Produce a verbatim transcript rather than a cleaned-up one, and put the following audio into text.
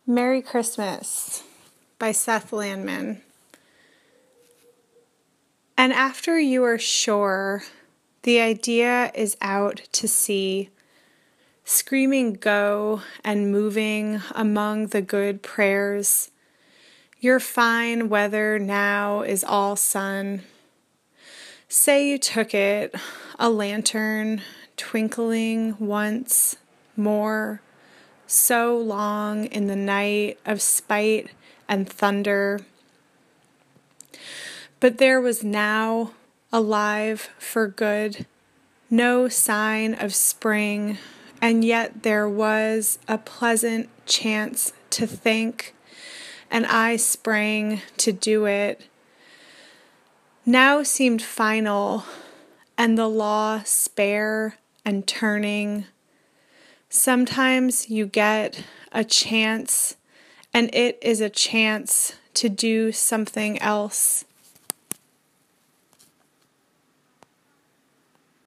Merry Christmas by Seth Landman. And after you are sure the idea is out to sea, screaming go and moving among the good prayers, your fine weather now is all sun. Say you took it, a lantern twinkling once more, so long in the night of spite and thunder. But there was now, alive for good, no sign of spring, and yet there was a pleasant chance to think, and I sprang to do it. Now seemed final, and the law spare and turning. Sometimes you get a chance, and it is a chance to do something else.